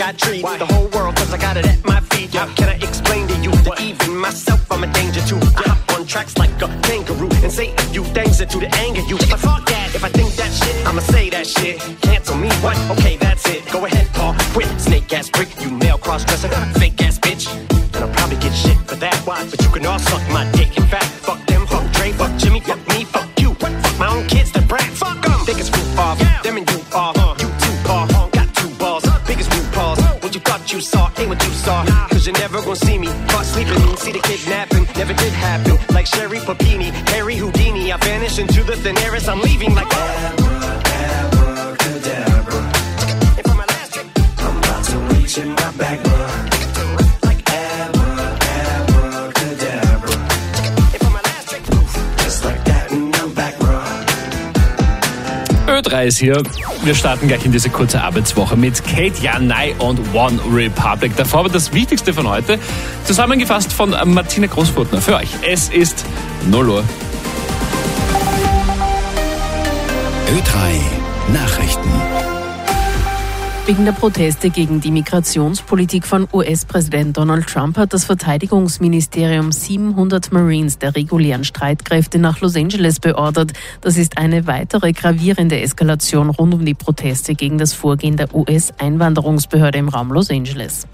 I treat the whole world cause I got it at my feet. How can I explain to you that even myself I'm a danger to? I hop on tracks like a kangaroo and say a few things that to the anger you. But fuck that, if I think that shit, I'ma say that shit. Cancel me, what? Okay, that's it. Go ahead, Paul, quit. Snake ass prick, you male cross-dresser, fake ass bitch. And I'll probably get shit for that, but you can all suck my dick. In fact, fuck them, fuck Dre, fuck Jimmy, fuck me, fuck you. Fuck my own kids, the brat, fuck them. Think it's roof off, them and you off. You too, Paul, got two balls, biggest new paws. What you thought you saw ain't what you saw. Cause you're never gonna see me caught sleeping. See the kidnapping, never did happen. Like Sherry Papini, Harry Houdini. I vanish into the thin air as I'm leaving like abracadabra. And for my last trick, I'm about to reach in my back, like abracadabra. And for my last trick, just like that and I'm back, bro. Ö3 ist hier. Wir starten gleich in diese kurze Arbeitswoche mit Kate Janai und One Republic. Davor aber das Wichtigste von heute, zusammengefasst von Martina Großfurtner für euch. Es ist 0 Uhr. Ö3 Nachrichten. Wegen der Proteste gegen die Migrationspolitik von US-Präsident Donald Trump hat das Verteidigungsministerium 700 Marines der regulären Streitkräfte nach Los Angeles beordert. Das ist eine weitere gravierende Eskalation rund um die Proteste gegen das Vorgehen der US-Einwanderungsbehörde im Raum Los Angeles.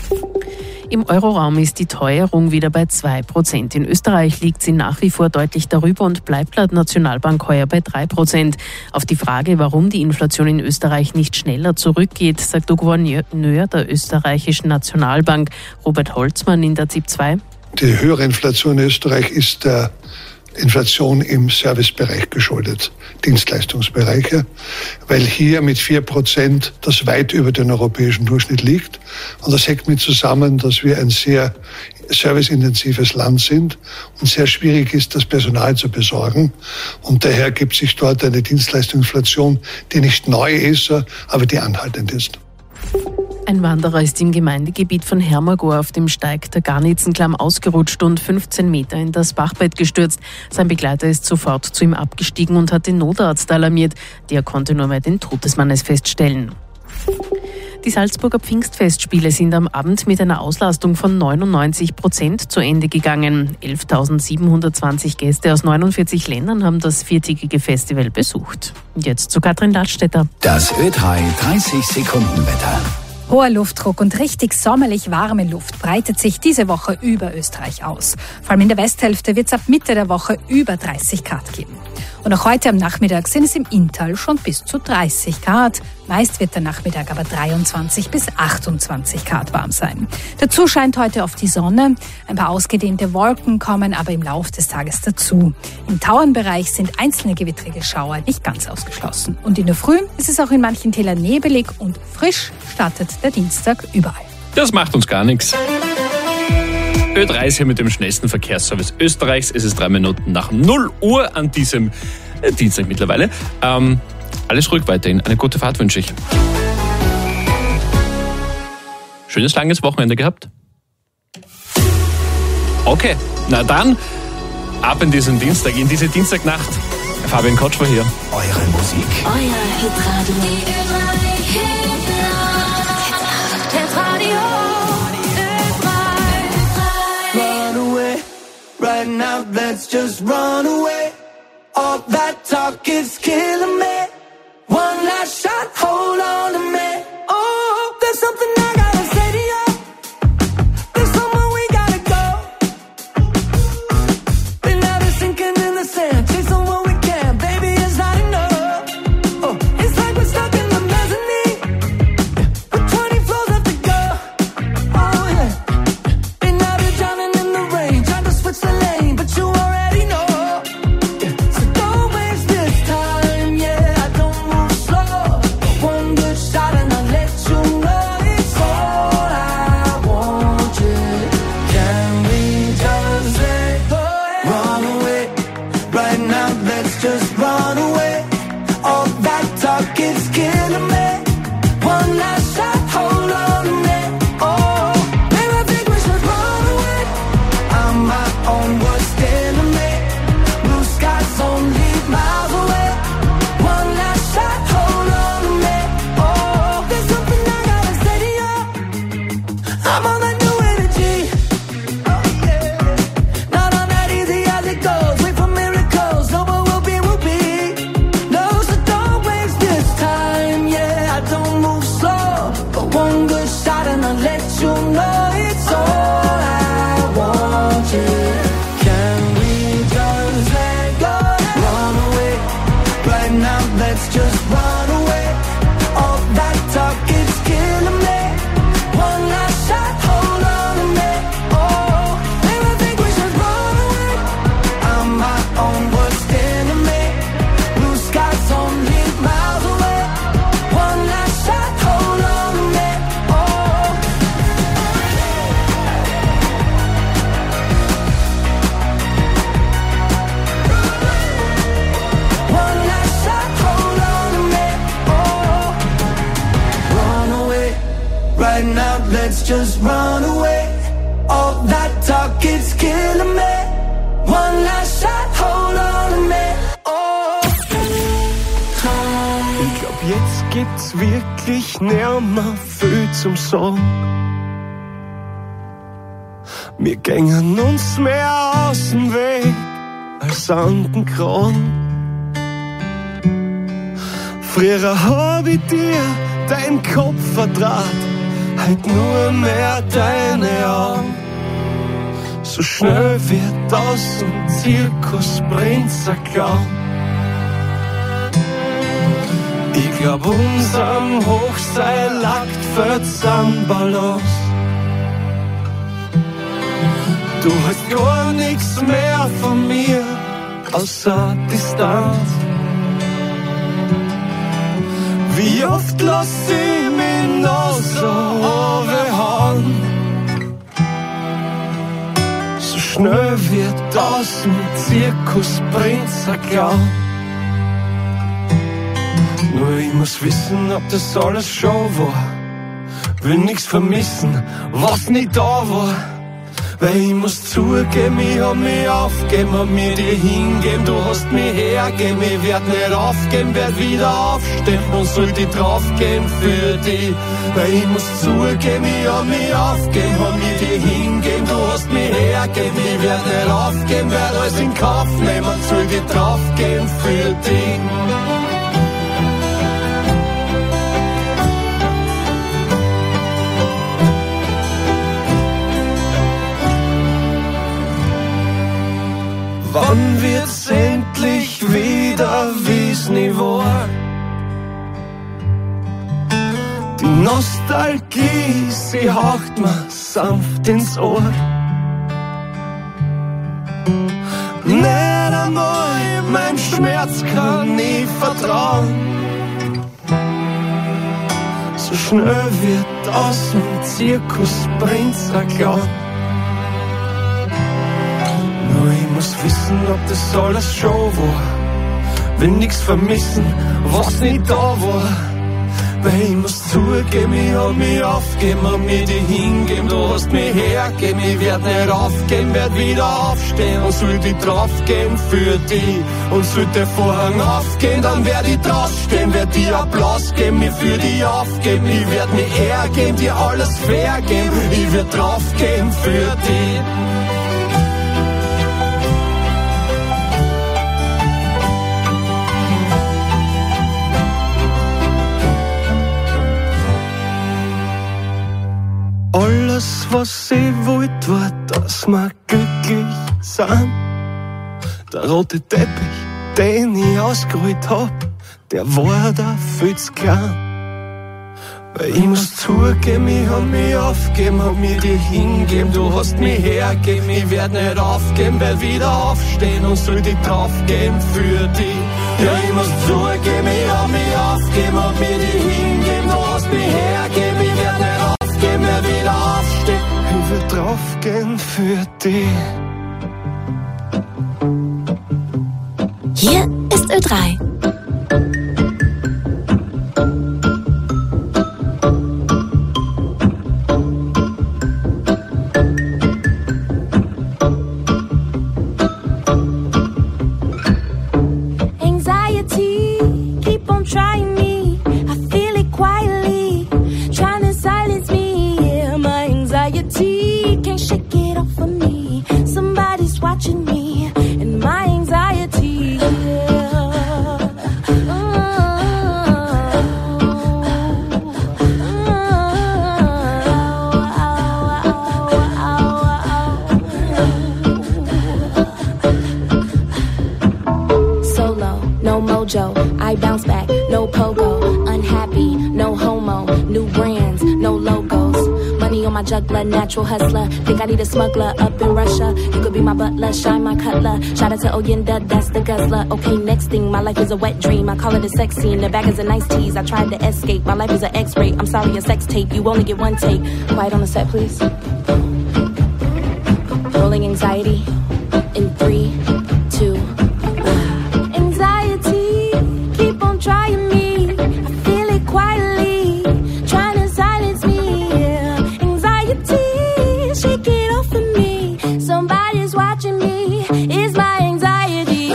Im Euroraum ist die Teuerung wieder bei 2%. In Österreich liegt sie nach wie vor deutlich darüber und bleibt laut Nationalbank heuer bei 3%. Auf die Frage, warum die Inflation in Österreich nicht schneller zurückgeht, sagt der Gouverneur der österreichischen Nationalbank Robert Holzmann in der ZIP 2. Die höhere Inflation in Österreich ist der Inflation im Servicebereich geschuldet, Dienstleistungsbereiche, weil hier mit 4% das weit über den europäischen Durchschnitt liegt. Und das hängt mit zusammen, dass wir ein sehr serviceintensives Land sind und sehr schwierig ist, das Personal zu besorgen. Und daher gibt sich dort eine Dienstleistungsinflation, die nicht neu ist, aber die anhaltend ist. Ein Wanderer ist im Gemeindegebiet von Hermagor auf dem Steig der Garnitzenklamm ausgerutscht und 15 Meter in das Bachbett gestürzt. Sein Begleiter ist sofort zu ihm abgestiegen und hat den Notarzt alarmiert. Der konnte nur mehr den Tod des Mannes feststellen. Die Salzburger Pfingstfestspiele sind am Abend mit einer Auslastung von 99% zu Ende gegangen. 11.720 Gäste aus 49 Ländern haben das viertägige Festival besucht. Jetzt zu Katrin Ladstätter. Das Ö3 30-Sekunden-Wetter. Hoher Luftdruck und richtig sommerlich warme Luft breitet sich diese Woche über Österreich aus. Vor allem in der Westhälfte wird es ab Mitte der Woche über 30 Grad geben. Und auch heute am Nachmittag sind es im Inntal schon bis zu 30 Grad. Meist wird der Nachmittag aber 23 bis 28 Grad warm sein. Dazu scheint heute oft die Sonne. Ein paar ausgedehnte Wolken kommen aber im Laufe des Tages dazu. Im Tauernbereich sind einzelne gewittrige Schauer nicht ganz ausgeschlossen. Und in der Früh ist es auch in manchen Tälern nebelig und frisch startet der Dienstag überall. Das macht uns gar nichts. Ö3 ist hier mit dem schnellsten Verkehrsservice Österreichs. Es ist 3 Minuten nach 0 Uhr an diesem Dienstag mittlerweile. Alles ruhig weiterhin. Eine gute Fahrt wünsche ich. Schönes langes Wochenende gehabt? Okay, na dann ab in diesen Dienstag, in diese Dienstagnacht. Fabian Kotsch war hier. Eure Musik. Euer Hitradio. Right now, let's just run away. All that talk is killing me. One last shot, hold on to me. Oh, there's something I gotta say to you. There's somewhere we gotta go. Been out of sinking in the sand, chasing what we can. Baby, it's not enough. Oh, it's like we're stuck in the mezzanine with 20 floors left to go. Oh yeah. Been out of drowning in the rain, trying to switch the lane, but you already know. So don't waste this time, yeah. I don't move slow. I'm on that new energy. Oh yeah. Not on that easy as it goes. Wait for miracles. No, but we'll be. No, so don't waste this time. Yeah, I don't move slow, but one good shot and I'll let you know it's all I want. Yeah. Can we just let go? Run away. Right now, let's just run away. All that talk is killing me. One last shot, hold on a minute. Oh, and I think we should run away. I'm my own worst enemy. Blue skies only miles away. One last shot, hold on a minute. Oh, one last shot, hold on a minute. Oh, run away. Right now, let's just run away. All that talk is killing me. One last shot, hold on a minute. Oh, Ich glaub, jetzt gibt's wirklich nimmer viel zum Sagen. Wir gängen uns mehr aus dem Weg als an den Kran. Früher hab ich dir deinen Kopf verdraht, heut nur mehr deine Augen. So schnell wird aus dem Zirkusprinz ein Clown. Ich glaub, unserem Hochseil lagt wird's an Balance. Du hast gar nichts mehr von mir, außer Distanz. Wie oft lass ich mich noch so overhauen? So schnell wird aus dem Zirkusprinz ein Clown. Nur ich muss wissen, ob das alles Show war. Will nix vermissen, was nicht da war. Weil ich muss zugeben, ich hab mich aufgeben, hab mir dir hingeben, du hast mich hergeben, ich werd nicht aufgeben, werd wieder aufstehen und soll die draufgeben für dich. Weil ich muss zugeben, ich hab mich aufgeben, hab mir dir hingeben, du hast mich hergeben, ich werd nicht aufgeben, werd alles in Kauf nehmen und soll die draufgeben für dich. Wann wird's endlich wieder wie's nie war? Die Nostalgie, sie haucht mir sanft ins Ohr. Nicht einmal mein Schmerz kann ich vertrauen. So schnell wird aus dem Zirkusprinz ein Clown. Ich muss wissen, ob das alles Show war. Will nix vermissen, was nicht da war. Weil ich muss zugeben, ich hab mich aufgeben, hab mir dir hingeben, du hast mich hergeben, ich werd nicht aufgeben, werd wieder aufstehen und soll die draufgeben für dich. Und soll der Vorhang aufgehen, dann werd ich draufstehen, werd dir Applaus geben, mir für dich aufgeben, ich werd mir hergeben, dir alles vergeben, ich werd draufgeben für dich. Alles, was ich wollt, war, dass wir glücklich sind. Der rote Teppich, den ich ausgerollt hab, der war da viel zu klein. Weil ich muss zugeben, ich hab mich aufgeben, hab mir dir hingeben, du hast mich hergeben, ich werd nicht aufgeben, werd wieder aufstehen und soll dich draufgeben für dich. Ja, ich muss zugeben, ich hab mich aufgeben, hab mir dir hingeben, du hast mich hergeben, ich werd nicht aufgeben, werd wieder aufstehen, ich will draufgehen für dich. Hier ist Ö3. I bounce back, no pogo. Unhappy, no homo. New brands, no logos. Money on my juggler, natural hustler. Think I need a smuggler up in Russia. You could be my butler, shine my cutler. Shout out to Oyenda, that's the guzzler. Okay, next thing, my life is a wet dream. I call it a sex scene, the bag is a nice tease. I tried to escape, my life is an X-ray. I'm sorry, a sex tape, you only get one take. Quiet on the set, please. Rolling anxiety in 3, 2, 1. Anxiety, keep on trying me. I feel it quietly, trying to silence me. Yeah. Anxiety, shake it off of me. Somebody's watching me. It's my anxiety.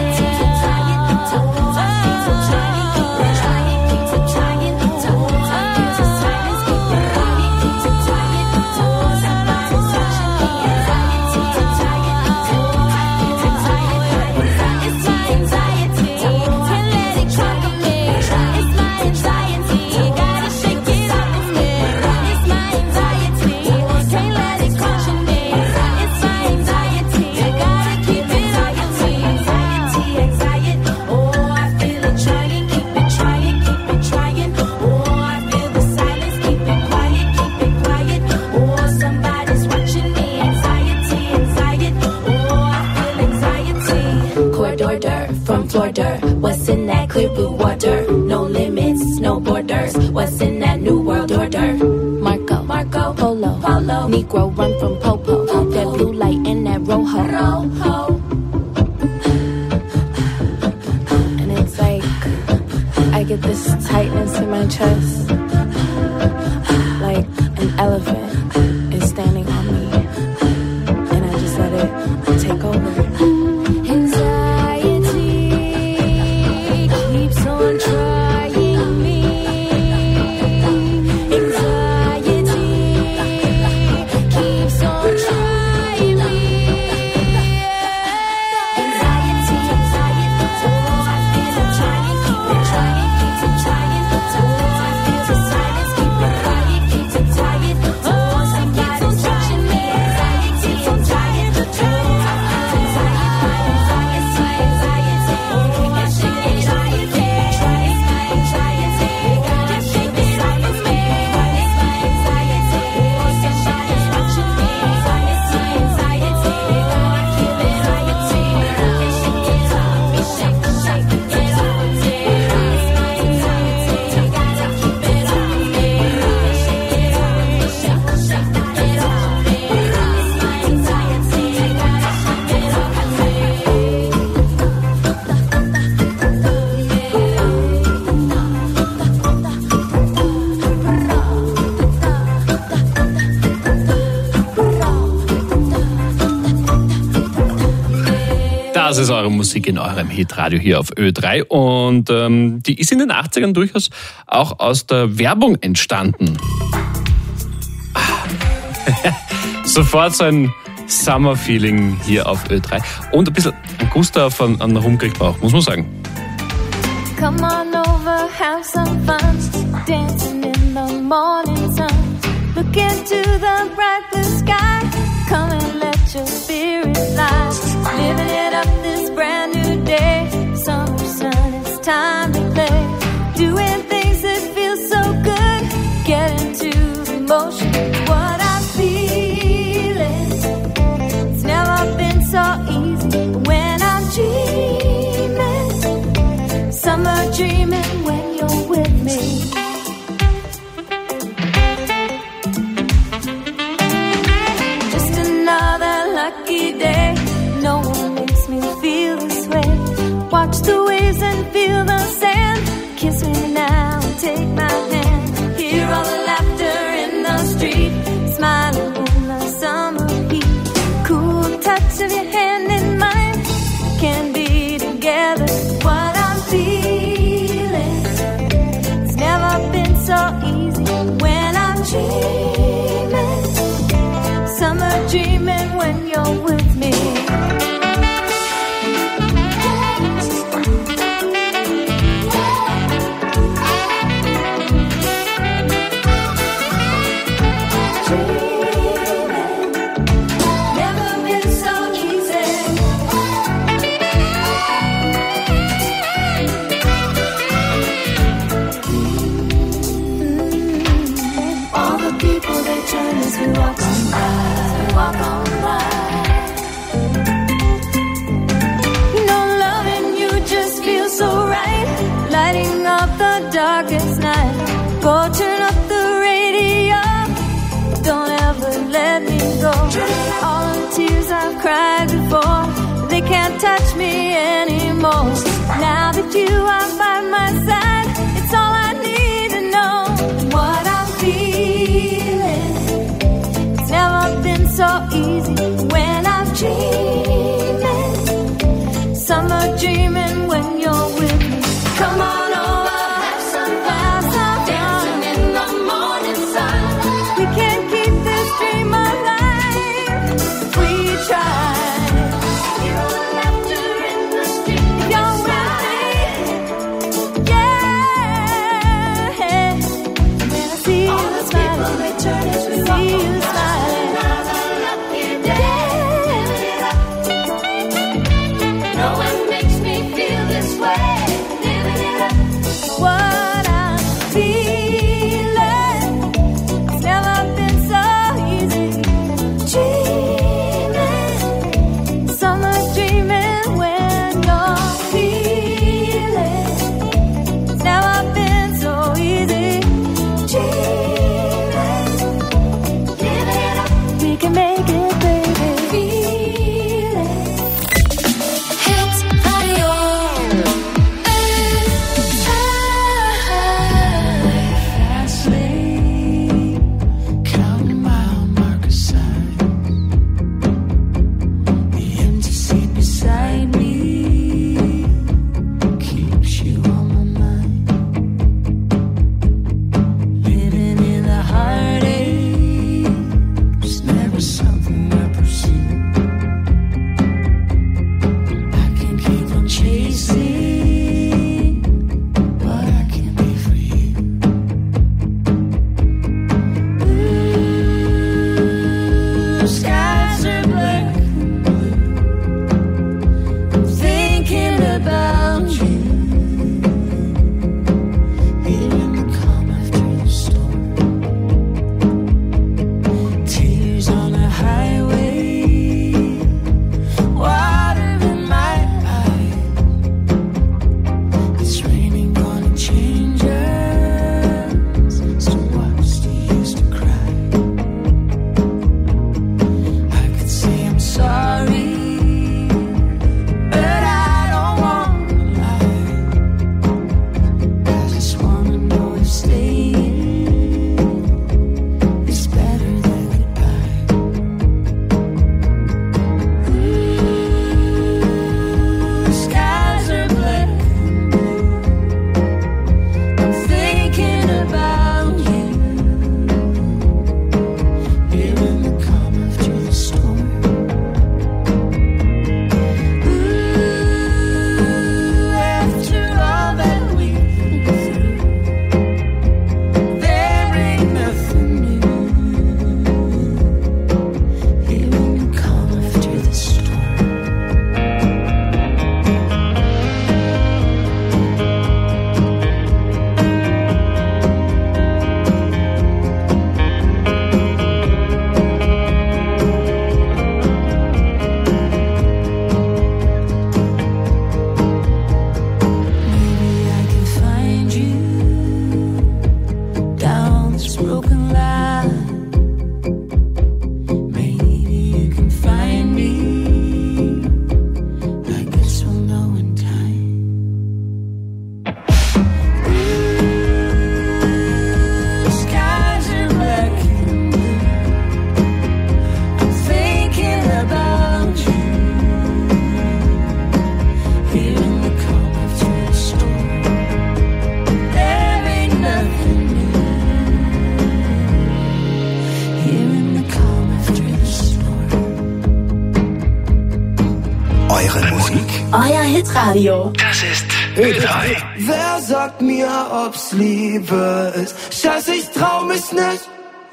What's in that clear blue water? No limits, no borders. What's in that new world order? Marco, Polo, Negro run from Popo. That blue light and that rojo. And it's like I get this tightness in my chest, like an elephant is standing on me, and I just let it take over. Das ist eure Musik in eurem Hitradio hier auf Ö3 und die ist in den 80ern durchaus auch aus der Werbung entstanden. Sofort so ein Summer-Feeling hier auf Ö3 und ein bisschen ein Gustav an rumkriegt man auch, muss man sagen. Come on over, have some fun, dancing in the morning sun. Look into the bright blue sky, come and let your spirit fly. Living it up this brand new day, summer sun, it's time to play. Doing things that feel so good, get into the motion. What I'm feeling, it's never been so easy. When I'm dreaming, summer dreaming when you're with me. Just another lucky day, no one makes me feel this way. Watch the waves and feel the sand. Kiss me now and take my hand. Hear all the laughter in the street, smiling in the summer heat. Cool touch of your hand in mine, can be together. What I'm feeling, it's never been so easy. When I'm dreaming, summer dreaming when you're with me. people they turn as we walk on by. Walk on by. You know, loving you just feels so right, lighting up the darkest night. Go turn up the radio, don't ever let me go. All the tears I've cried before, they can't touch me anymore. Now that you are by my side, it's all I need to know. What I'm feeling, it's never been so easy. When I'm dreaming, summer dreaming when you're with me. Come on over, have some fun, dancing in the morning sun. We can't keep this dream alive if we try. Euer Hitradio. Das ist Ö3. Wer sagt mir, ob's Liebe ist? Scheiße, ich trau mich nicht.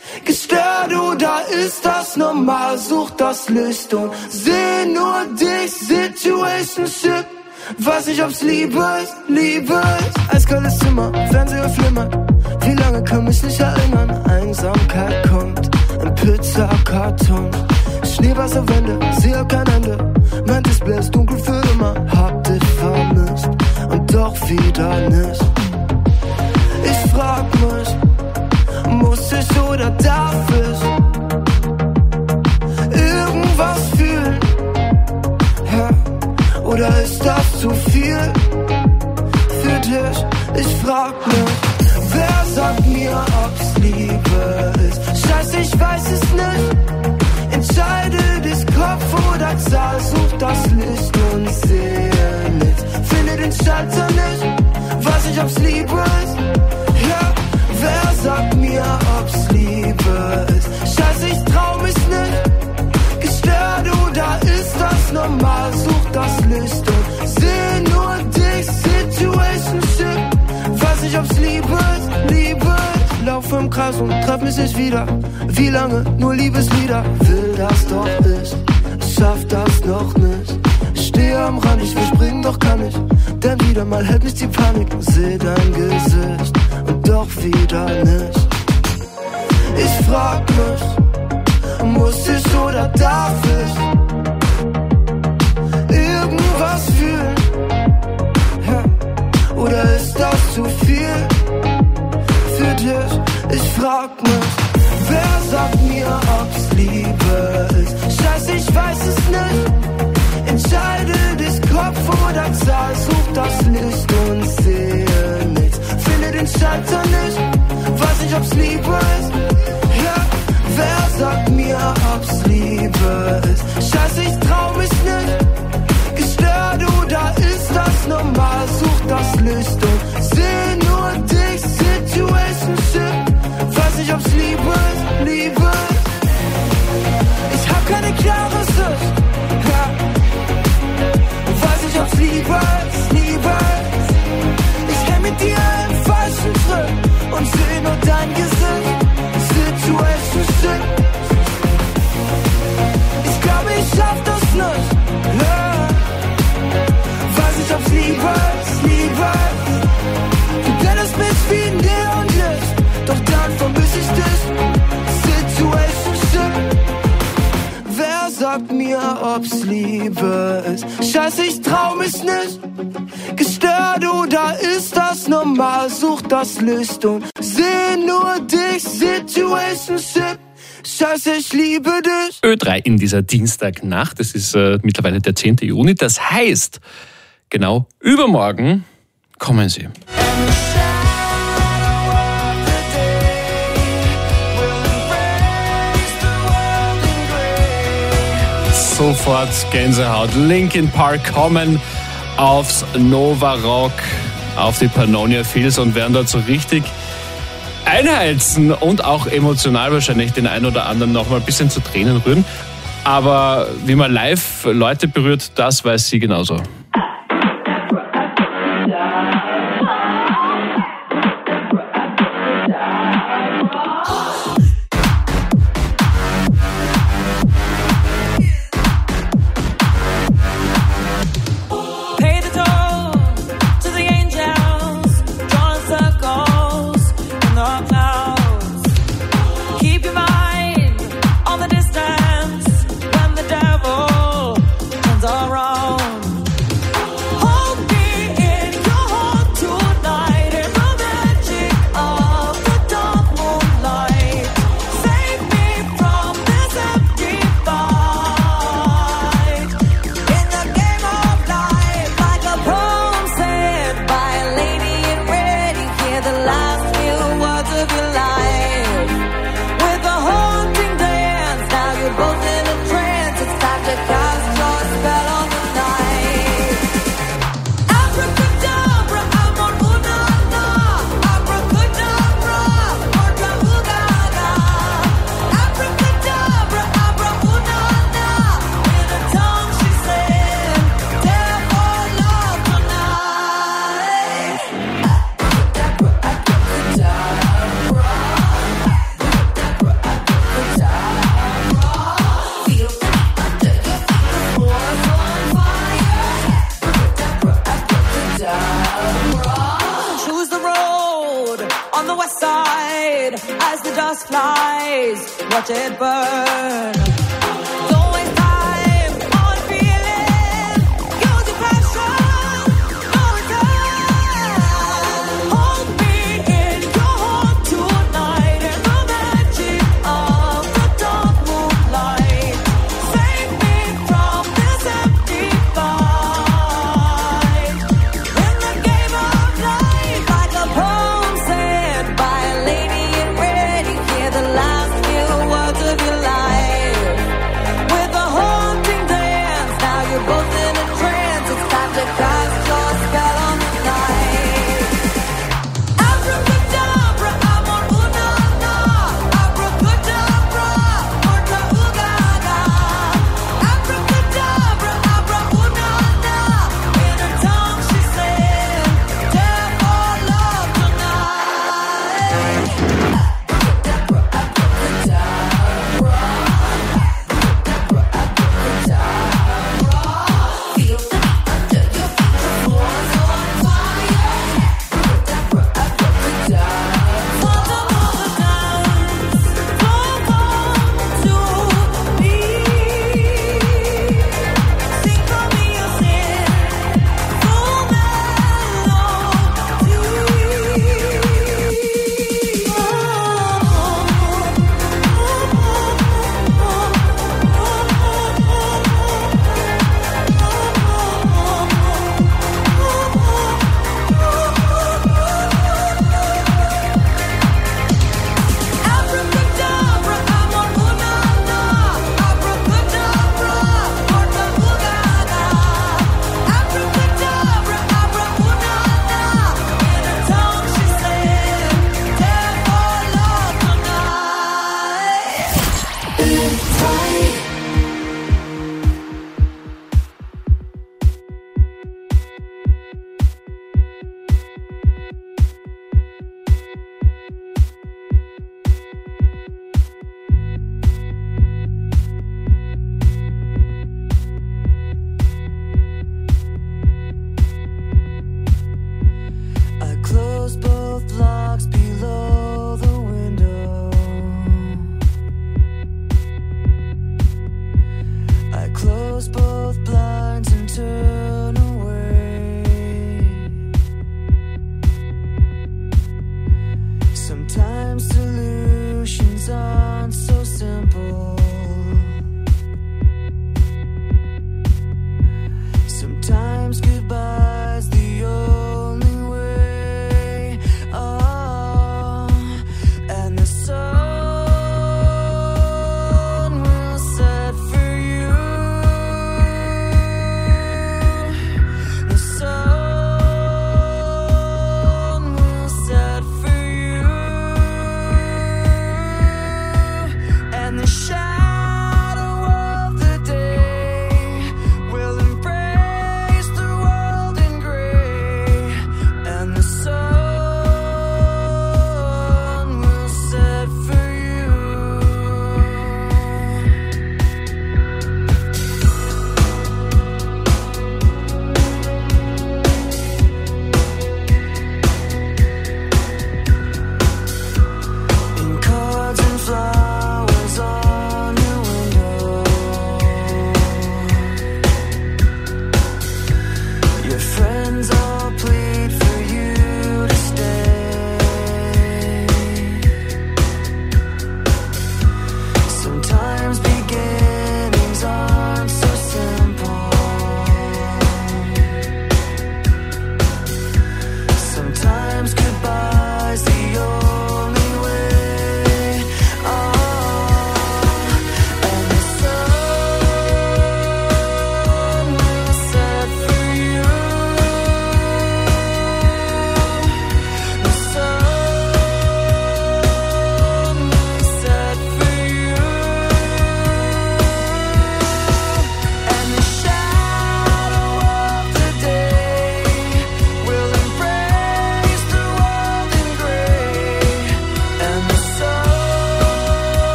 Gestört oder ist das normal? Such das Licht und seh nur dich. Situationship. Weiß nicht, ob's Liebe ist, Liebe ist. Eiskaltes Zimmer, Fernseher flimmert. Wie lange kann mich nicht erinnern? Einsamkeit Beton. Schneewasserwände, sehe kein Ende. Mein Display ist dunkel für immer. Hab dich vermisst und doch wieder nicht. Ich frag mich, muss ich oder darf ich irgendwas fühlen? Ja, oder ist das zu viel für dich? Ich frag mich, wer sagt mir, ob's Liebe ist? Scheiße, ich weiß es nicht. Entscheide dich, Kopf oder Zahl, such das Licht und sehe nichts. Finde den Schalter nicht, weiß nicht, ob's Liebe ist. Ja, wer sagt mir, ob's Liebe ist? Scheiße, ich trau mich nicht. Gestört oder ist das normal? Such das Licht und seh nur dich. Situationship, weiß nicht, ob's Liebe ist. Liebe ist. Laufe im Kreis und treff mich nicht wieder. Wie lange? Nur Liebeslieder. Will das doch ich, schaff das noch nicht. Stehe am Rand, ich will springen, doch kann ich. Denn wieder mal hält mich die Panik. Seh dein Gesicht und doch wieder nicht. Ich frag mich, muss ich oder darf ich irgendwas fühlen? Ja. Oder ist das zu viel für dich? Ich frag mich, wer sagt mir, ob's Liebe ist? Scheiße, ich weiß es nicht. Entscheide dich, Kopf oder Zahl, such das Licht und sehe nichts. Finde den Schalter nicht, weiß nicht, ob's Liebe ist. Ja, wer sagt mir, ob's Liebe ist? Scheiße, ich trau mich nicht. Gestört oder ist das normal? Such das Licht und seh nur dich. Situationship, weiß nicht, ob's Liebe ist. Liebe ist. Ich hab keine klare Sicht. Ja. Weiß nicht, ob's Liebe ist, Liebe ist. Ich häng mit dir im falschen Schritt und seh nur dein Gesicht. Situationship. Ich glaube, ich schaff das nicht. Ja. Weiß nicht, ob's Liebe ist, Liebe ist. Du blendest mich wie ein Neonlicht, doch dann vermiss ich dich. Situationship. Wer sagt mir, ob's Liebe ist? Scheiße, ich trau mich nicht. Gestört oder ist das normal? Such das Licht und seh nur dich. Situationship. Scheiße, ich liebe dich. Ö3 in dieser Dienstagnacht. Es ist mittlerweile der 10. Juni. Das heißt, genau übermorgen kommen sie. Sofort Gänsehaut. Linkin Park kommen aufs Nova Rock, auf die Pannonia Fields und werden dort so richtig einheizen und auch emotional wahrscheinlich den einen oder anderen noch mal ein bisschen zu Tränen rühren. Aber wie man live Leute berührt, das weiß sie genauso. Of your light as the dust flies. Watch it burn. Don't waste time on feeling. Use your passion. No return. Hold me in your heart tonight in the magic of the dark moonlight. Save me from this empty fight. In the game of life, like a poem said by a lady in red, you hear the last few words of your life.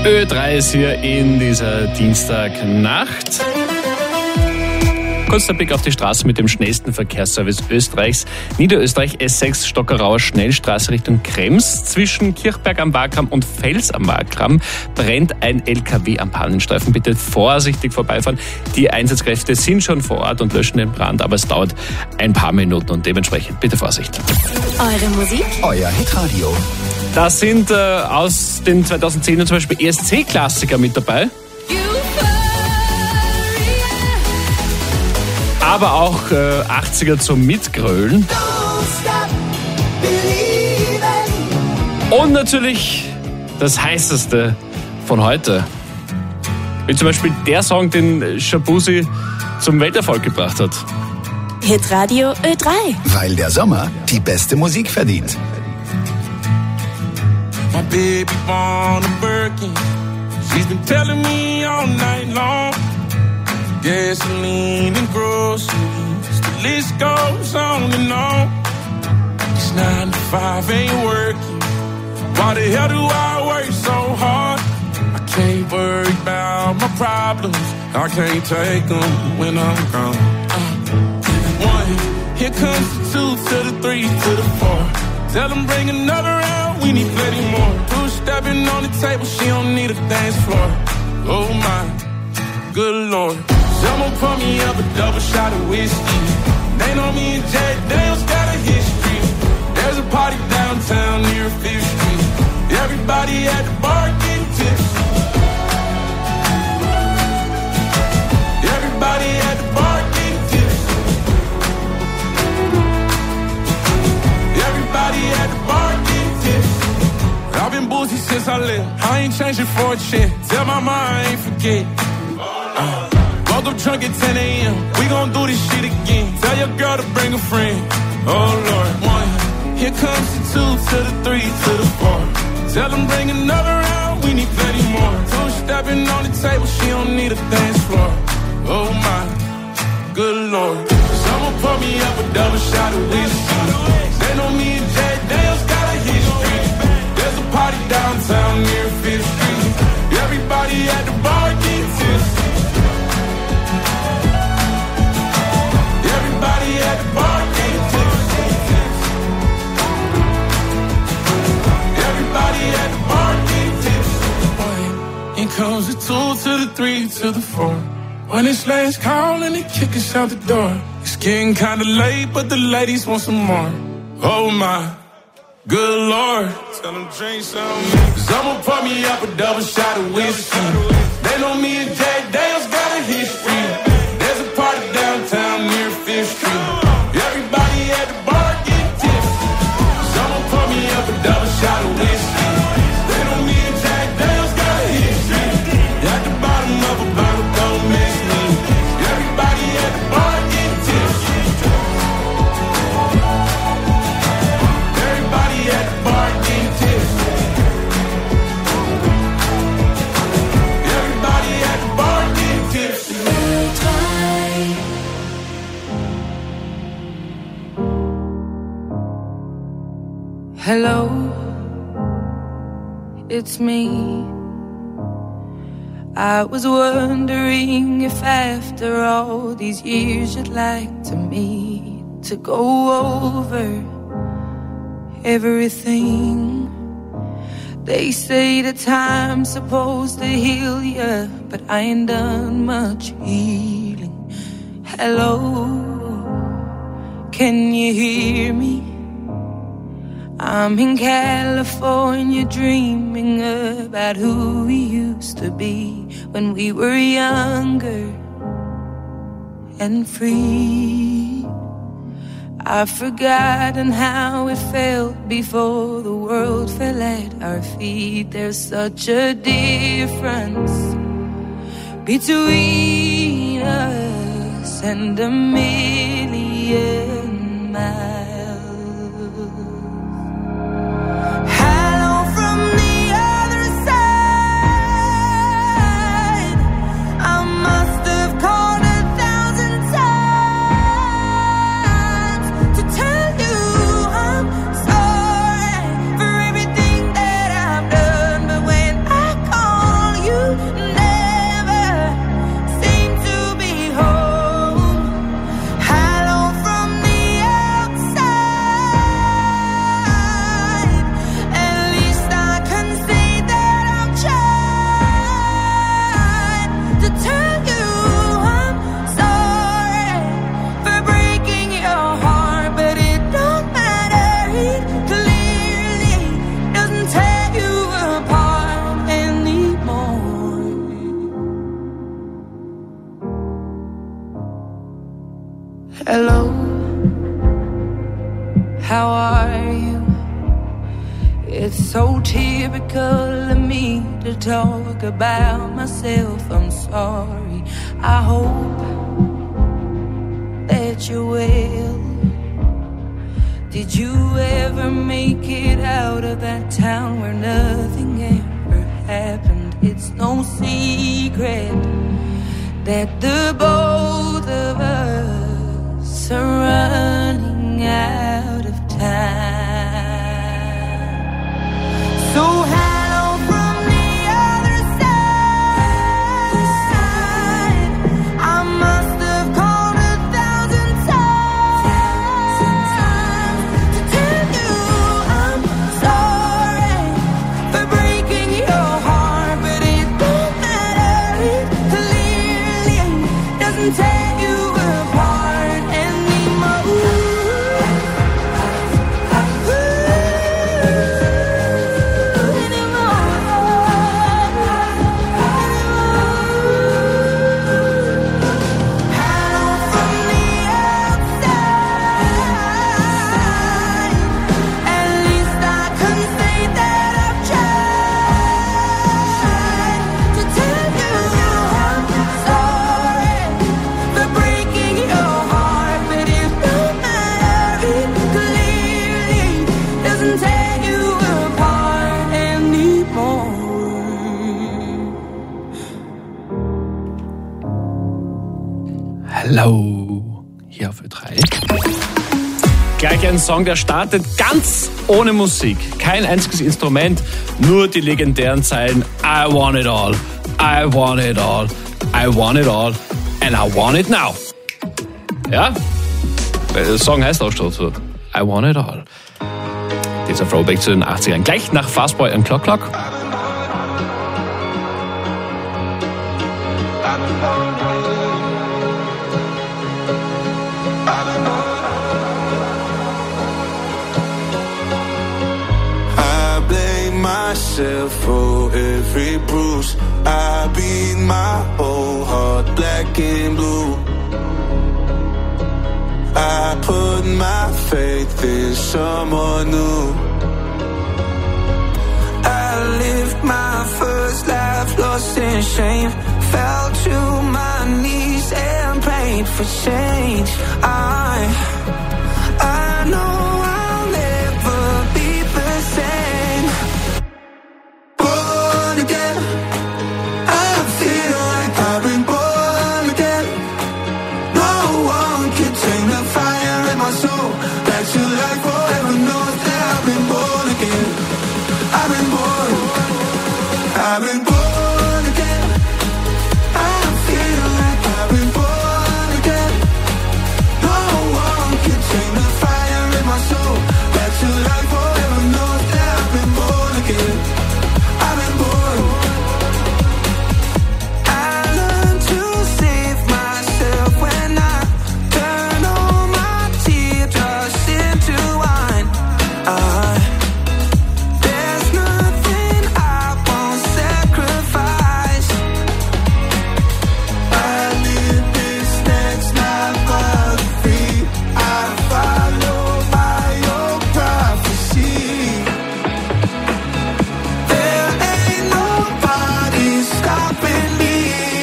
Ö3 ist hier in dieser Dienstagnacht. Kurz der Blick auf die Straße mit dem schnellsten Verkehrsservice Österreichs. Niederösterreich S6 Stockerauer Schnellstraße Richtung Krems. Zwischen Kirchberg am Wagram und Fels am Wagram brennt ein LKW am Pannenstreifen. Bitte vorsichtig vorbeifahren. Die Einsatzkräfte sind schon vor Ort und löschen den Brand, aber es dauert ein paar Minuten und dementsprechend bitte Vorsicht. Eure Musik? Euer Hitradio. Da sind aus den 2010er zum Beispiel ESC-Klassiker mit dabei. Aber auch 80er zum Mitgrölen. Und natürlich das heißeste von heute. Wie zum Beispiel der Song, den Shabuzi zum Welterfolg gebracht hat. Hitradio Ö3. Weil der Sommer die beste Musik verdient. My baby born a Birkin. She's been telling me all night long. Gasoline and groceries, the list goes on and on. It's 9 to 5, ain't working. Why the hell do I work so hard? I can't worry about my problems. I can't take them when I'm gone. 1, here comes the 2 to the 3 to the 4. Tell them bring another round, we need plenty more. 2 stepping on the table, she don't need a dance floor. Oh my, good Lord. Someone pour me up a double shot of whiskey. They know me and Jack Daniels got a history. There's a party downtown near 5th Street. Everybody at the bar getting tipsy. Everybody at the bar getting tipsy. Everybody at the bar getting tipsy. I've been boozy since I left. I ain't changing for a check. Tell my mom I ain't forget. Woke up drunk at 10 a.m. We gon' do this shit again. Tell your girl to bring a friend. Oh Lord. 1, here comes the 2 to the 3 to the 4. Tell them bring another round, we need plenty more. 2 stepping on the table, she don't need a dance floor. Oh my, good Lord. Someone pour me up a double shot of whiskey. They know me and Jack Daniels got a history. There's a party downtown near 5th Street. Everybody at the bar getting tipsy. Everybody at the bar getting tipsy. Everybody at the bar getting tipsy. In comes the 2 to the 3 to the 4. When it's last call and they kick us out the door. It's getting kinda late, but the ladies want some more. Oh my, good Lord. Tell them drink some. Someone pour me up a double shot of whiskey. They know me and Jack Daniels got a history. There's a party downtown near 5th Street. Everybody at the bar getting tipsy. Someone pour me up a double shot of whiskey. They know me and Jack Daniels got a history. At the bottom of a bottle, don't miss me. Everybody at the bar getting tipsy. Everybody at the bar getting tipsy. Everybody at the bar getting tipsy. Hello, it's me. I was wondering if after all these years you'd like to meet to go over everything. They say that time's supposed to heal ya, but I ain't done much healing. Hello, can you hear me? I'm in California dreaming about who we used to be when we were younger and free. I've forgotten how it felt before the world fell at our feet. There's such a difference between us and a million miles. Call Hello, how are you? It's so typical of me to talk about myself. I'm sorry. I hope that you're well. Did you ever make it out of that town where nothing ever happened? It's no secret that the both of us are running out of time. So hello from the other side. I must have called 1,000 times to tell you I'm sorry for breaking your heart, but it don't matter. It clearly doesn't take you apart anymore. Hello, hier auf Ö3. Gleich ein Song, der startet ganz ohne Musik. Kein einziges Instrument, nur die legendären Zeilen I want it all, I want it all, I want it all and I want it now. Ja, der Song heißt auch schon so, I want it all. Dieser Throwback zu den 80ern. Gleich nach Fastboy und Clock Clock. For every bruise, I beat my whole heart black and blue. I put my faith in someone new. I lived my first life lost in shame, fell to my knees and prayed for change. I know I'll never be the same. I've been born again. I feel like I've been born again. No one can tame the fire in my soul. Back to life forever knows that I've been born again. I've been born. I learned to save myself when I turn all my teardrops into wine. There's nothing I won't sacrifice. I live this next life for free. I follow by your prophecy. There ain't nobody stopping me.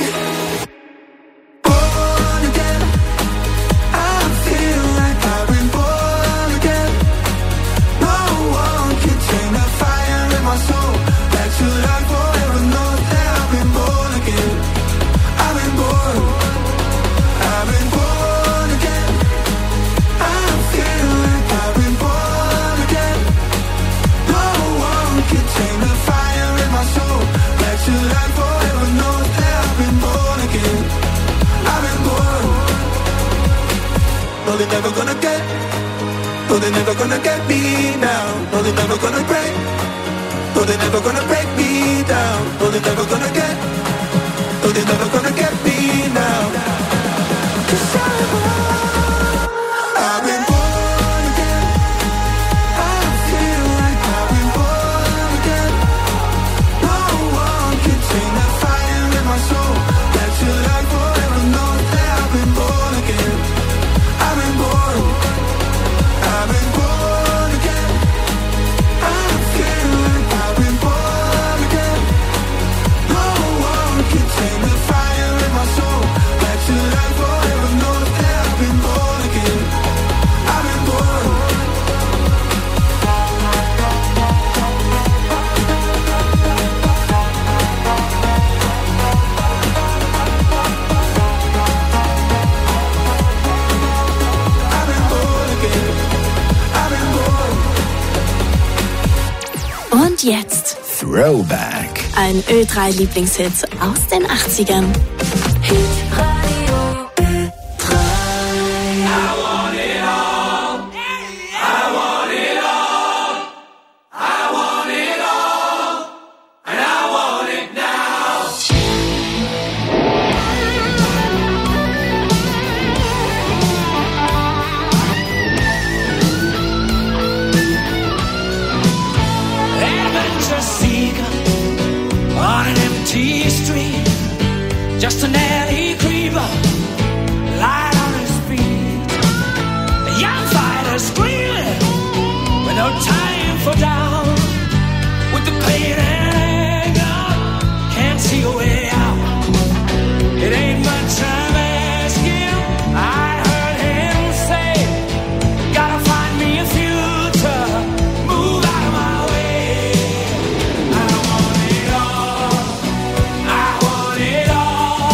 Born again. I feel like I've been born again. No one can tame the fire in my soul. Back to life forever knows that I've been born again. I've been born. I've been born again. I feel like I've been born again. No one can tame the fire in my soul. Back to life forever knows that I've been born again. I've been born. No, they're never gonna get. No, they're never gonna get me now. No, they're never gonna break. No, they're never gonna break me down. No, they're never gonna get. No, they're never gonna get me now. 'Cause I've been born again. I feel like I've been born again. No one can tame the fire in my soul. Back to life forever knows that I've been born again. I've been Und jetzt Throwback. ein Ö3-Lieblingshit aus den 80ern. Just an alley creeper, light on his feet. A young fighter screaming with no time for down. With the pain and anger, can't see a way out. It ain't much I'm asking. I heard him say, gotta find me a future, move out of my way. I want it all, I want it all.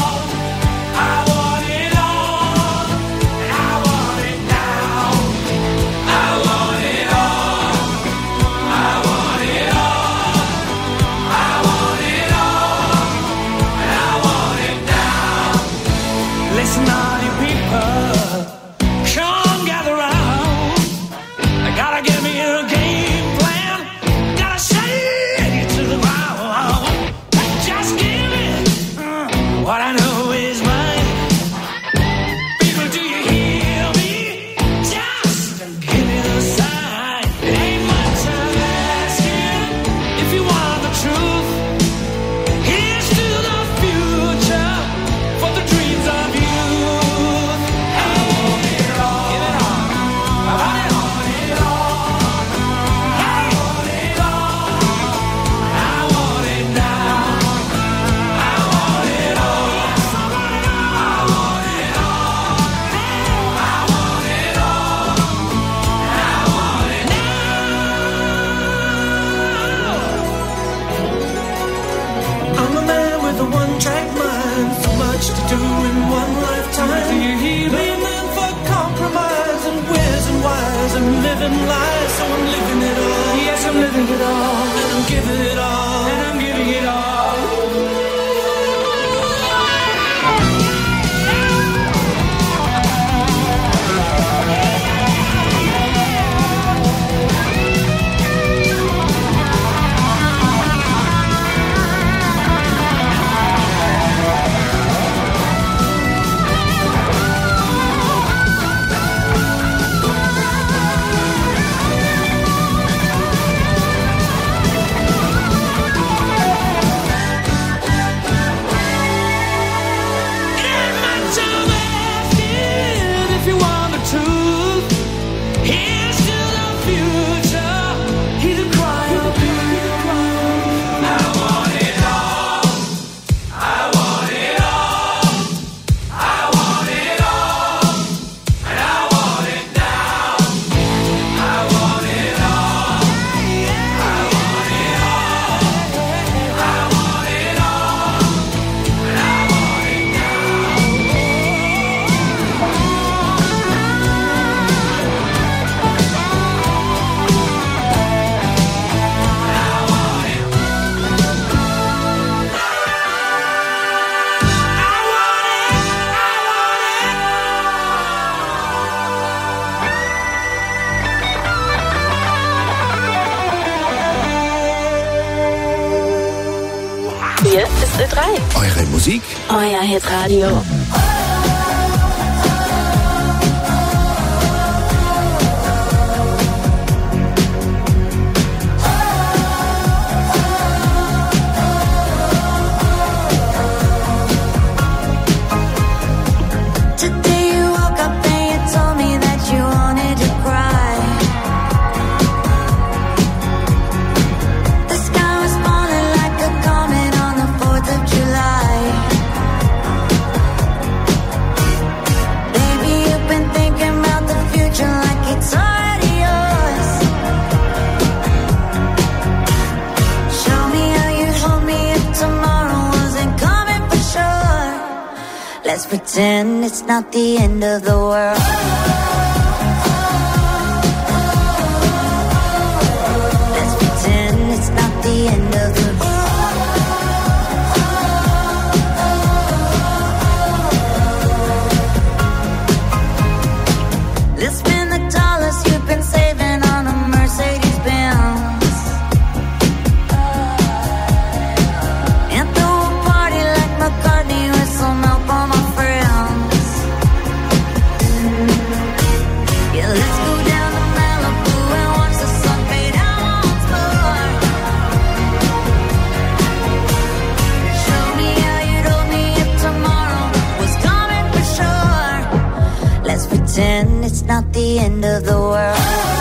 Hier ist Ö3. Eure Musik, Euer Hitradio. Let's pretend it's not the end of the world. Let's pretend it's not the not the end of the world.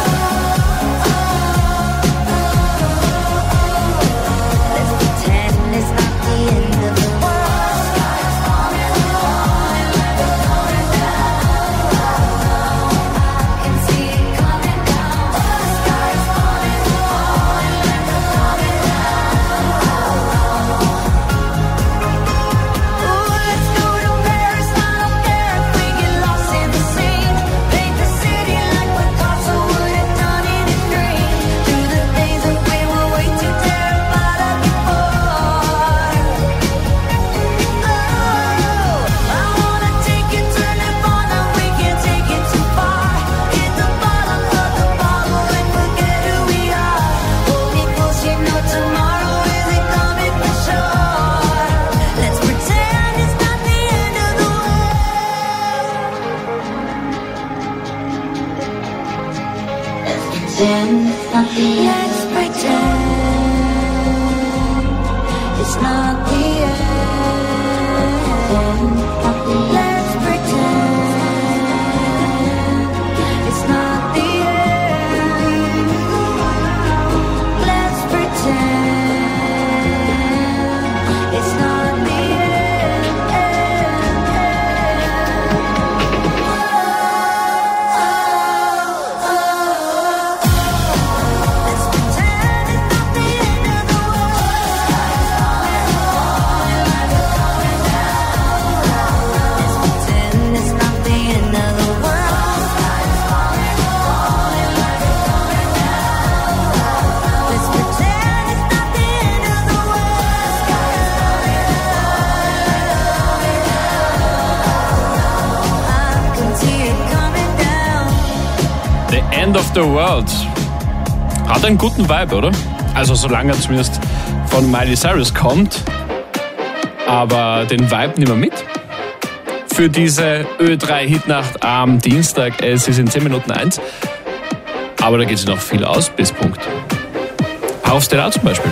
Let's pretend it's not the end of the world. Sky's falling like it's coming down. I can see it coming down. The sky's falling like it's coming down. Ooh, let's go to Paris, I don't care if we get lost in the sea. Paint the city like Picasso would have done in a dream. Through the days that we were way too terrified of before. Oh, I wanna take you to Nirvana, we can't take it too far. Hit the bottom of the bottle and forget who we are. Hold me close, you know tomorrow isn't coming for sure. Let's pretend it's not the end of the world. Let's pretend it's not the end. Let's pretend it's not the end. Let's pretend it's not the end. Let's pretend it's not the The End of the World. Hat einen guten Vibe, oder? Also solange er zumindest von Miley Cyrus kommt. Aber den Vibe nehmen wir mit. Für diese Ö3-Hitnacht am Dienstag. Es ist in 10 Minuten 1. Aber da geht sich noch viel aus bis Punkt. Auf Stellar zum Beispiel.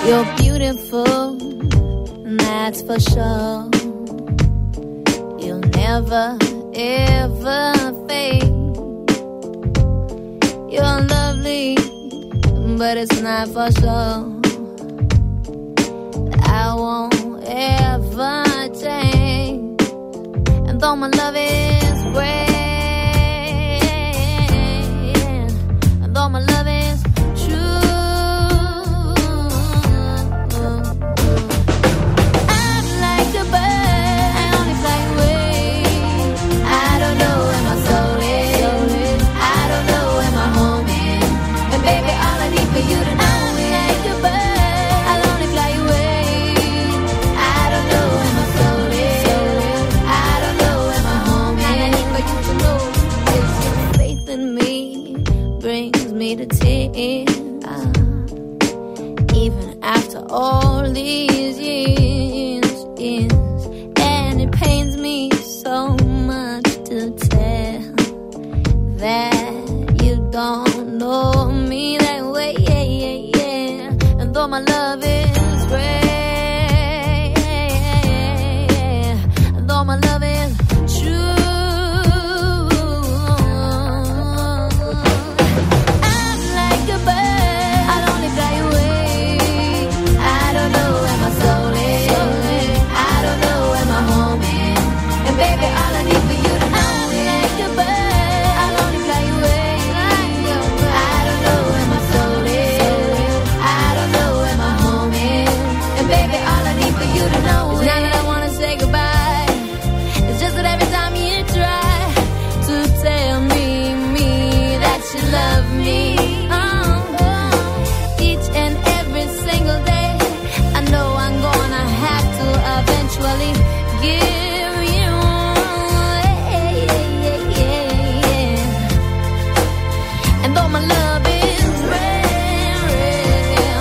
You're beautiful, that's for sure. You'll never, ever fade. You're lovely, but it's not for sure. I won't ever change. And though my love is great, and though my love is true, I'm like a bird, I only fly away. I don't know where my soul is, I don't know where my home is. And baby, all I need for you to know is like a bird, I'll only fly away. I don't know where my soul is, I don't know where my home is. All I need for you to know is your faith in me brings me to tears. Even after all these years, and it pains me so much to tell that you don't know me that way, and though my love is great, and though my love is true, I'm like a bird, I'll only fly away. I don't know where my soul is, I don't know where my home is. And baby, all I need for you to know is like a bird, I'll only fly away. I don't know where my soul is, I don't know where my home is. And baby, all I need for you to know is not that I wanna say goodbye. It's just that every time you try to tell me that you love me, each and every single day, I know I'm gonna have to eventually give you away. And though my love is rare,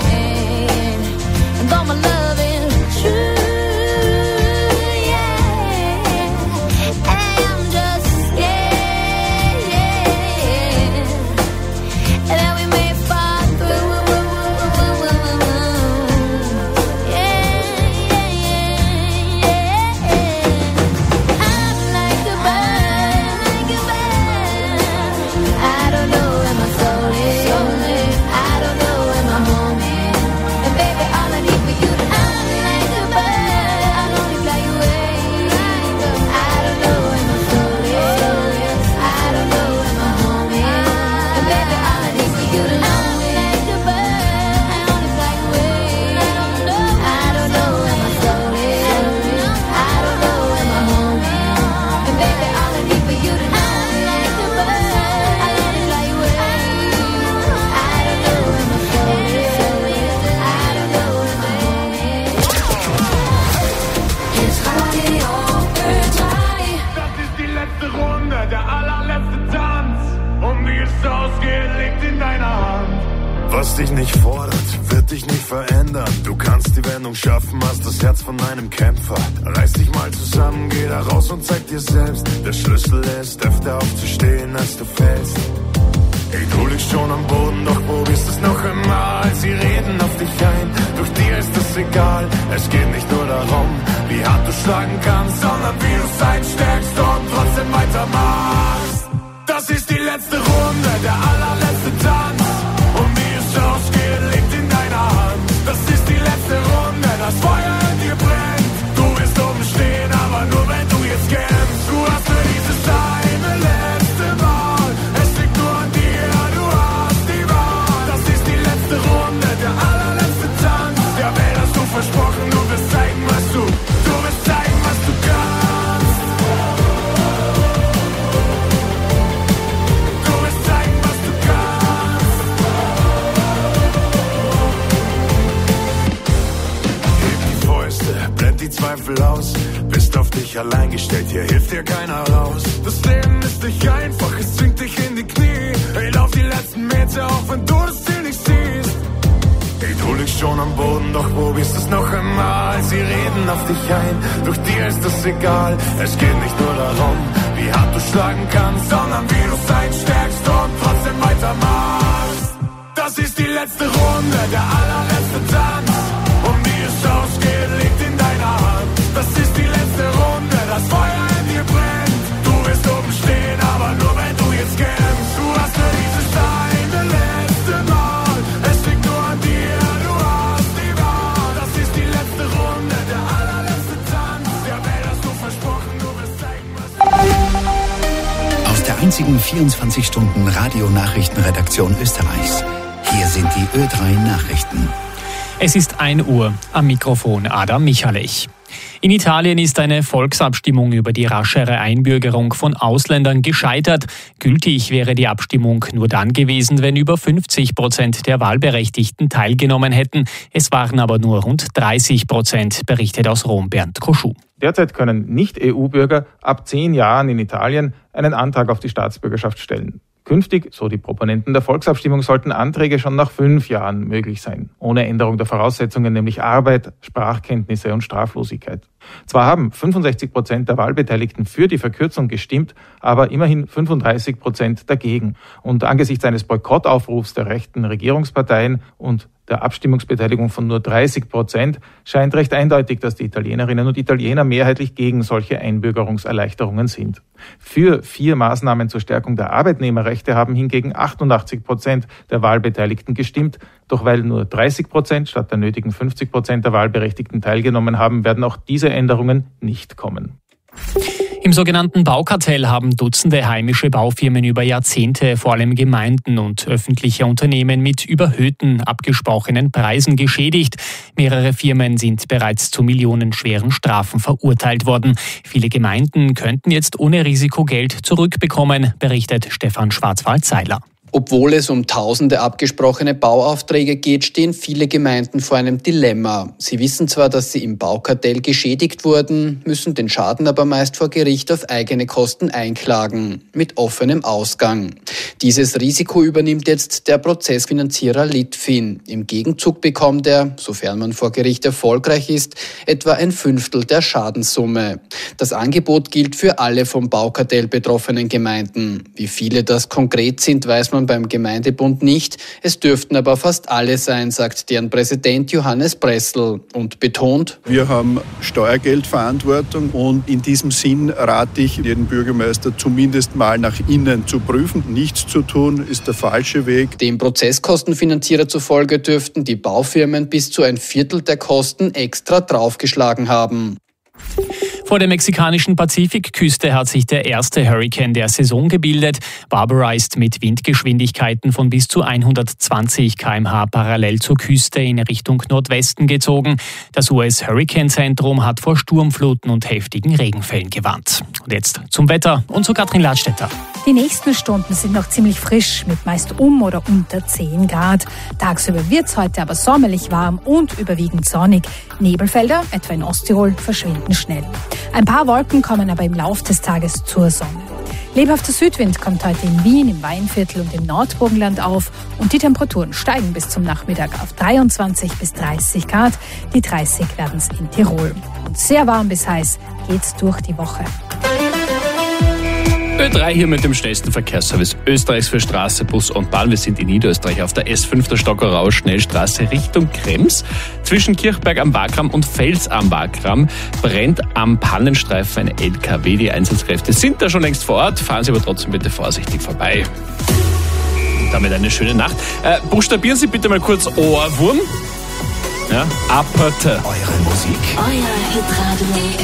and though my love is true, I'm just scared that we may fall through. I'm like a bird, I don't know where my soul is, I don't know where my home is. And baby, all I need for you to know is like a bird, I'll only fly away. I don't know where my soul is, I don't know where my home is. And baby, all I need for you to know is like a bird, I'll only fly away. I don't know where my soul is, I don't know where my home is. And baby, all I need for you to know is like a bird, I'll only fly away. I don't know where my soul is, I don't know where my home is. It's Radio Ö3. Das ist die letzte Runde, der allerletzte Tanz. Und wie es ausgeht, liegt in deiner Hand. Was dich nicht fordert, wird dich nicht verändern. Du kannst die Wendung schaffen, hast das Herz von einem Kämpfer. Reiß dich mal zusammen, geh da raus und zeig dir selbst. Der Schlüssel ist, öfter aufzustehen, als du fällst. Ey, du liegst schon am Boden, doch probierst es noch einmal. Sie reden auf dich ein, doch dir ist es egal. Es geht nicht nur darum, wie hart du schlagen kannst, sondern wie du es einsteckst und trotzdem weitermachst. Das ist die letzte Runde, der allerletzte Tanz. Und wie es ausgeht, liegt in deiner Hand. Das ist die letzte Runde, das Feuer in dir brennt. Du wirst oben stehen, aber nur wenn du jetzt kämpfst. Du hast für dieses eine letzte Mal. Es liegt nur an dir, du hast die Wahl. Das ist die letzte Runde, der allerletzte Tanz. Der Welt hast du versprochen, du wirst zeigen, was du wirst zeigen, was du kannst. Du wirst zeigen, was du kannst. Heb die Fäuste, blend die Zweifel aus. Bist auf dich allein gestellt, hier hilft dir keiner raus. Das Leben ist nicht einfach, es zwingt dich in die Knie. Hey, lauf die letzten Meter, auch wenn du das Ziel nicht siehst. Hey, du liegst schon am Boden, doch probierst es noch einmal. Sie reden auf dich ein, doch dir ist es egal. Es geht nicht nur darum, wie hart du schlagen kannst, sondern wie du es einsteckst und trotzdem weitermachst. Das ist die letzte Runde, der allerletzte Tag. einzigen 24-Stunden-Radio-Nachrichtenredaktion Österreichs. Hier sind die Ö3 Nachrichten. Es ist 1 Uhr. Am Mikrofon Adam Michalech. In Italien ist eine Volksabstimmung über die raschere Einbürgerung von Ausländern gescheitert. Gültig wäre die Abstimmung nur dann gewesen, wenn über 50% der Wahlberechtigten teilgenommen hätten. Es waren aber nur rund 30%, berichtet aus Rom Bernd Koschou. Derzeit können Nicht-EU-Bürger ab 10 Jahren in Italien einen Antrag auf die Staatsbürgerschaft stellen. Künftig, so die Proponenten der Volksabstimmung, sollten Anträge schon nach 5 Jahren möglich sein, ohne Änderung der Voraussetzungen, nämlich Arbeit, Sprachkenntnisse und Straflosigkeit. Zwar haben 65% der Wahlbeteiligten für die Verkürzung gestimmt, aber immerhin 35% dagegen. Und angesichts eines Boykottaufrufs der rechten Regierungsparteien und der Abstimmungsbeteiligung von nur 30% scheint recht eindeutig, dass die Italienerinnen und Italiener mehrheitlich gegen solche Einbürgerungserleichterungen sind. Für 4 Maßnahmen zur Stärkung der Arbeitnehmerrechte haben hingegen 88% der Wahlbeteiligten gestimmt. Doch weil nur 30% statt der nötigen 50% der Wahlberechtigten teilgenommen haben, werden auch diese Änderungen nicht kommen. Im sogenannten Baukartell haben Dutzende heimische Baufirmen über Jahrzehnte vor allem Gemeinden und öffentliche Unternehmen mit überhöhten, abgesprochenen Preisen geschädigt. Mehrere Firmen sind bereits zu millionenschweren Strafen verurteilt worden. Viele Gemeinden könnten jetzt ohne Risiko Geld zurückbekommen, berichtet Stefan Schwarzwald-Seiler. Obwohl es um tausende abgesprochene Bauaufträge geht, stehen viele Gemeinden vor einem Dilemma. Sie wissen zwar, dass sie im Baukartell geschädigt wurden, müssen den Schaden aber meist vor Gericht auf eigene Kosten einklagen, mit offenem Ausgang. Dieses Risiko übernimmt jetzt der Prozessfinanzierer Litfin. Im Gegenzug bekommt er, sofern man vor Gericht erfolgreich ist, etwa 1/5 der Schadenssumme. Das Angebot gilt für alle vom Baukartell betroffenen Gemeinden. Wie viele das konkret sind, weiß man beim Gemeindebund nicht. Es dürften aber fast alle sein, sagt deren Präsident Johannes Bressel und betont: Wir haben Steuergeldverantwortung und in diesem Sinn rate ich jeden Bürgermeister zumindest mal nach innen zu prüfen. Nichts zu tun ist der falsche Weg. Dem Prozesskostenfinanzierer zufolge dürften die Baufirmen bis zu 1/4 der Kosten extra draufgeschlagen haben. Vor der mexikanischen Pazifikküste hat sich der erste Hurrikan der Saison gebildet. Barbara ist mit Windgeschwindigkeiten von bis zu 120 km/h parallel zur Küste in Richtung Nordwesten gezogen. Das US-Hurrikanzentrum hat vor Sturmfluten und heftigen Regenfällen gewarnt. Und jetzt zum Wetter und zu Katrin Ladstätter. Die nächsten Stunden sind noch ziemlich frisch mit meist um oder unter 10 Grad. Tagsüber wird es heute aber sommerlich warm und überwiegend sonnig. Nebelfelder, etwa in Osttirol, verschwinden schnell. Ein paar Wolken kommen aber im Lauf des Tages zur Sonne. Lebhafter Südwind kommt heute in Wien, im Weinviertel und im Nordburgenland auf und die Temperaturen steigen bis zum Nachmittag auf 23 bis 30 Grad. Die 30 werden es in Tirol. Und sehr warm bis heiß geht's durch die Woche. Ö3 hier mit dem schnellsten Verkehrsservice Österreichs für Straße, Bus und Bahn. Wir sind in Niederösterreich auf der S5 der Stockerau Schnellstraße Richtung Krems. Zwischen Kirchberg am Wagram und Fels am Wagram brennt am Pannenstreifen ein LKW. Die Einsatzkräfte sind da schon längst vor Ort. Fahren Sie aber trotzdem bitte vorsichtig vorbei. Und damit eine schöne Nacht. Buchstabieren Sie bitte mal kurz Ohrwurm. Ja, Aperte. Eure Musik. Euer Hitradio.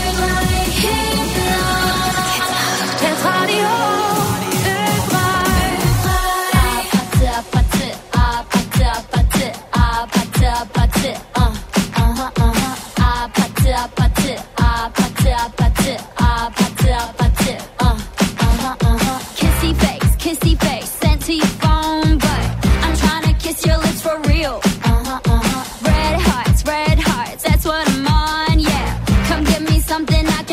Kissy face, sent to your phone, but I'm trying to kiss your lips for real. Red hearts, that's what I'm on, yeah. Come give me something I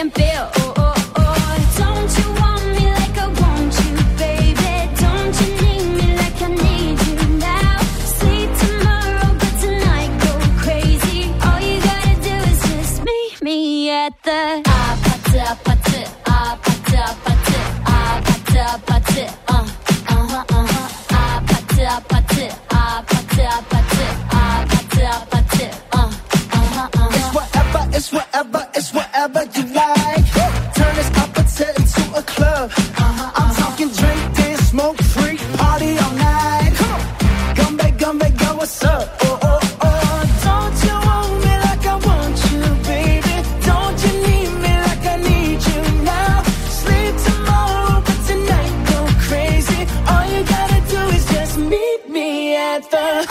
at the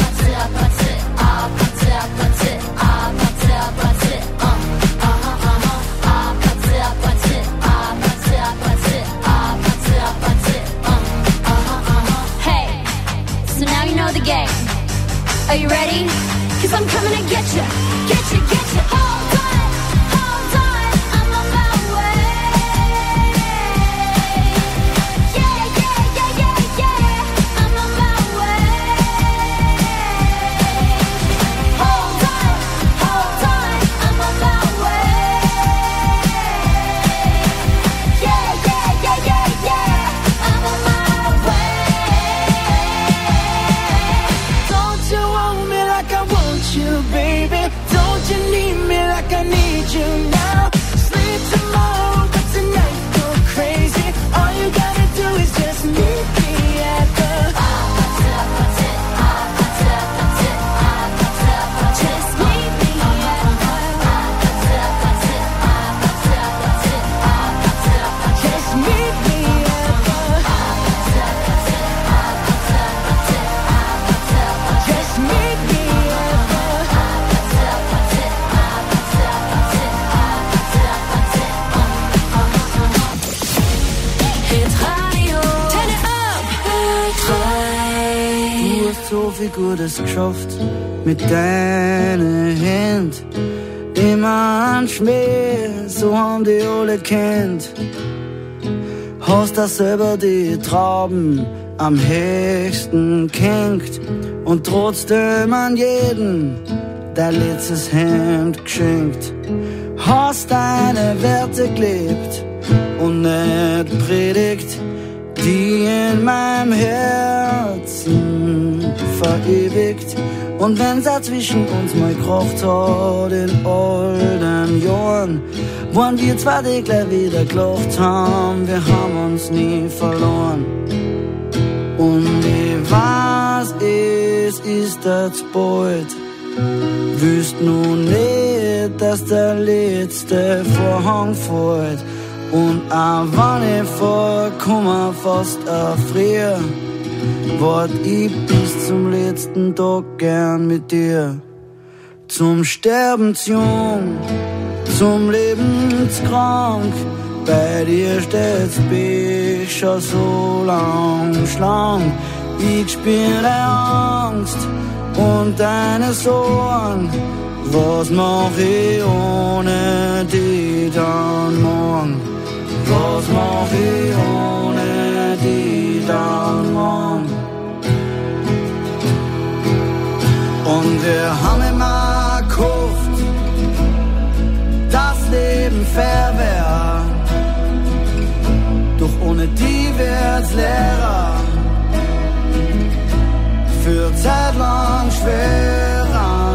Hey, so now you know the game. Are you ready? 'Cause I'm coming to get you, get you, get you. Hold on, I'm on my way. Yeah, yeah, yeah, yeah, yeah, I'm on my way. Hold on, I'm on my way. Yeah, yeah, yeah, yeah, yeah, I'm on my way. Don't you want me like I want you, baby? Don't you need me like I need you now? Sleep tomorrow, but tonight go crazy. All you gotta do is just meet me at the Just meet me at Just meet me at the Just meet me at Turn it up. Du hast so viel Gutes geschafft mit deinen Händen. Immer ein Schmäh, so haben die alle kennt. Hast da selber die Trauben am höchsten gehängt und trotzdem an jeden dein letztes Hemd geschenkt. Hast deine Werte gelebt und nicht predigt, die in meinem Herzen verewigt. Und wenn's auch zwischen uns mal gekracht hat in alten Jahren, waren wir zwei, die gleich wieder gelacht haben, wir haben uns nie verloren. Und ich weiß, es ist jetzt bald, wüsst nun nicht, dass der letzte Vorhang fällt. Und auch wenn ich vorkomme, fast erfrier, wart ich bis zum letzten Tag gern mit dir. Zum Sterben zu jung, zum Leben zu krank, bei dir steht's bin ich schon so lang schlank. Ich spür deine Angst und deine Sorgen, was mach ich ohne die dann morgen? Was mach ich ohne die dann morgen? Und wir haben immer gehofft, das Leben fair wär, doch ohne die wird's leerer, für Zeit lang schwerer.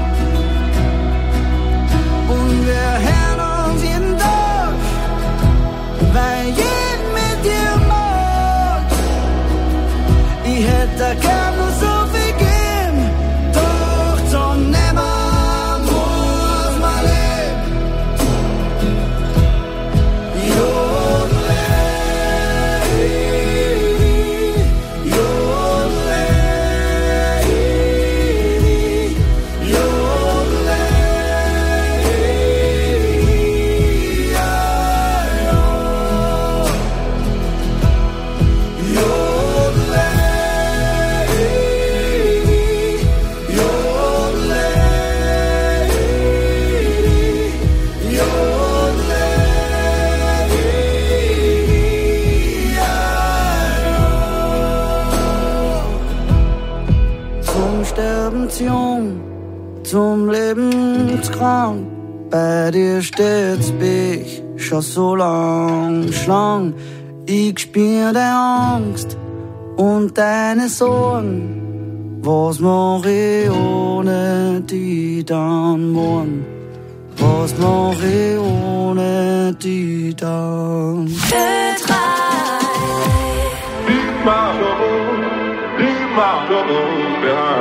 Und wir hören uns jeden Tag, weil jeden mit dir mag. Ich hätte gern nur so viel geben, doch so nimmer muss man leben. Jung, zum Leben zu krank, bei dir steht's bin ich schon so lang schlank. Ich spür deine Angst und deine Sorgen, was mach ich ohne die dann morgen? Was mach ich ohne die dann? Leave my troubles behind.